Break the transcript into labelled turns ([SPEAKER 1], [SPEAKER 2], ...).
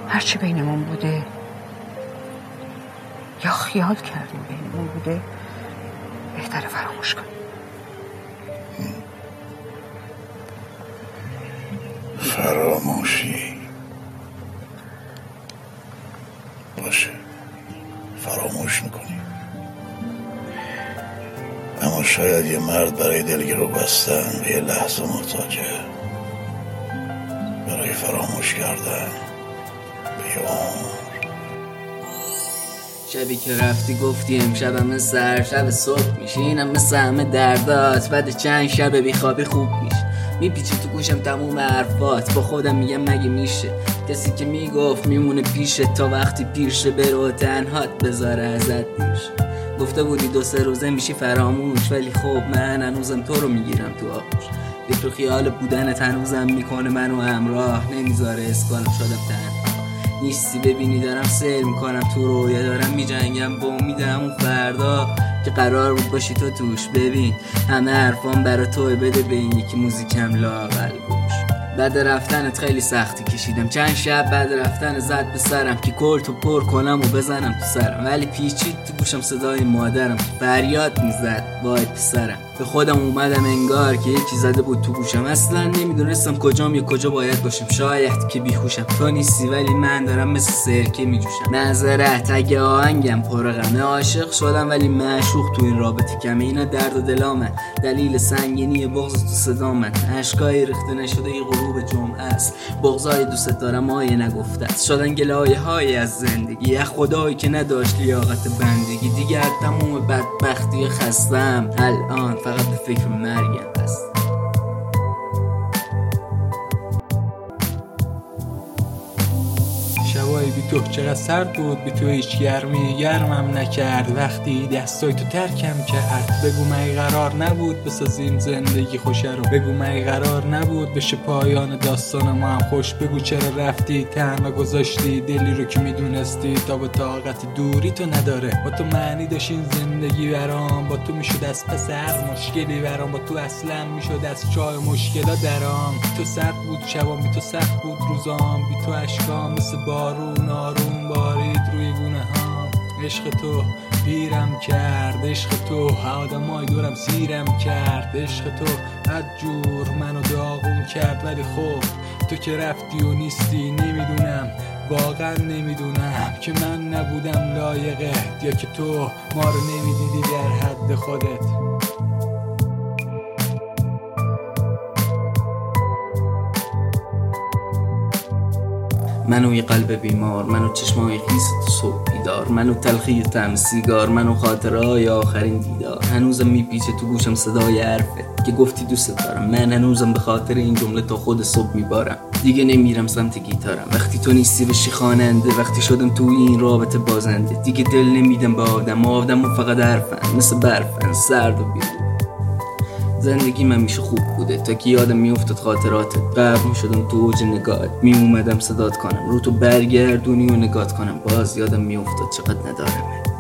[SPEAKER 1] هرچی بینمون بوده یا خیال کردیم بینمون بوده بهتره فراموش کنیم.
[SPEAKER 2] فراموشی باشه، فراموش میکنی. اما شاید یه مرد برای دلگیرو بستن به یه لحظه محتاجه، برای فراموش کردن به یه عمر.
[SPEAKER 3] شبی که رفتی گفتی امشبم مثل هر شب صبح میشه، اینم مثل همه دردات بعد چند شب بیخوابی خوب میشه. میپیچی تو گوشم تموم حرفات، با خودم میگم مگه میشه کسی که میگفت میمونه پیشه تا وقتی پیرشه برو تنهات بذاره ازت دیرشه. گفته بودی 2-3 روزه میشی فراموش، ولی خب من هنوزم تو رو میگیرم تو آغوش. فکر و خیال بودنت هنوزم میکنه منو همراه، نمیذاره اسکالم شدم تنها. نیستی ببینی دارم سیر میکنم تو رویا، دارم میجنگم با امیدم اون فردا که قرار بود باشی تو توش. ببین همه حرفان برا توه، بده به این یکی موزیکم لااقل گوش. بعد رفتنت خیلی سختی کشیدم، چند شب بعد رفتن زد به سرم که کلتو پر کنم و بزنم تو سرم، ولی پیچید تو گوشم صدای مادرم فریاد میزد وای پسرم. به خودم اومدم انگار که یکی زده بود تو گوشم، اصلا نمیدونستم کجام یا کجا باید باشم. شاید که بیهوشم تو نیستی ولی من دارم مثل سرکه میجوشم. معذرت اگه آهنگم پر غمه، عاشق شدم ولی معشوق تو این رابطه کمه. اینا درد و دلامه، دلیل سنگینی بغض تو صدامه. اشکای ریخته نشده ای غروب جمعه است، بغضای دوست دارم آیه نگفته است. شدن گلایه های از زندگی، خدایی که نداشت لیاقت بندگی. دیگر تموم بدبختی خستم، الان فقط به فکر مرگم هست.
[SPEAKER 4] شبای بی تو چقدر سرد بود، بی تو هیچ گرمم نکرد وقتی دستای تو ترکم کرد. بگو من قرار نبود بسازیم زندگی خوشه رو، بگو من قرار نبود بشه پایان داستان ما هم خوش. بگو چرا رفتی تنها گذاشتی دلی رو که میدونستی تا به طاقت دوری تو نداره. با تو معنی داشت این زندگی برام، با تو میشد از پس هر مشکلی برام، با تو اصلا میشد از چای مشکلا درام. بی تو سرد بود شبام، بی تو سخت بود روزام، بی تو اشکام مثل بارون آروم بارید روی گونه ها. عشق تو پیرم کرد، عشق تو آدمای دورم سیرم کرد. عشق تو بدجور منو داغون کرد، ولی خب تو که رفتی و نیستی نمیدونم، واقعا نمیدونم که من نبودم لایقت یا که تو ما رو نمیدیدی در حد خودت.
[SPEAKER 3] منو یه قلب بیمار، منو چشمای خیس تو صبح بیدار، منو تلخی طعم سیگار، منو خاطرهای آخرین دیدار. هنوزم میپیچه تو گوشم صدای حرفت که گفتی دوست دارم، من هنوزم به خاطر این جمله تا خود صبح میبارم. دیگه نمیرم سمت گیتارم وقتی تو نیستی بشی خواننده، وقتی شدم توی این رابطه بازنده. دیگه دل نمیدم به آدم فقط حرفن مثل برفن سرد و بیرون. زندگی من میشه خوب بوده تا که یادم میافتاد خاطراتت. غرق میشدم تو اوج نگاهت، میومدم صدات کنم رو تو برگردونی و نگات کنم، باز یادم میافتاد چقدر ندارمت.